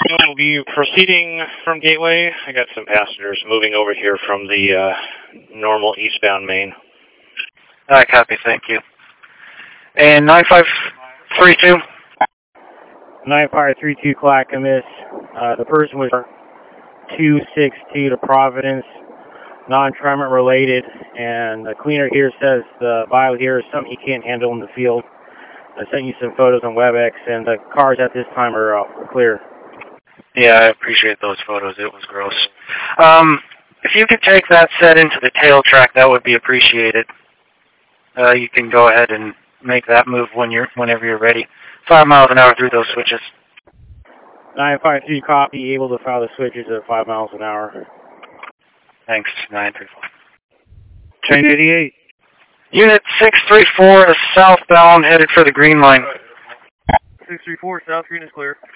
we'll be proceeding from Gateway. I got some passengers moving over here from the normal eastbound main. All right, copy. Thank you. And 9532? 9532 Clackamas. The person was 262 to Providence, non-tremor related, and the cleaner here says the bio here is something he can't handle in the field. I sent you some photos on WebEx, and the cars at this time are clear. Yeah, I appreciate those photos. It was gross. If you could take that set into the tail track, that would be appreciated. You can go ahead and make that move whenever you're ready. 5 miles an hour through those switches. 953 copy, able to file the switches at 5 miles an hour. Thanks, 934. Train 88. Unit 634 is southbound, headed for the green line. 634, South Green is clear.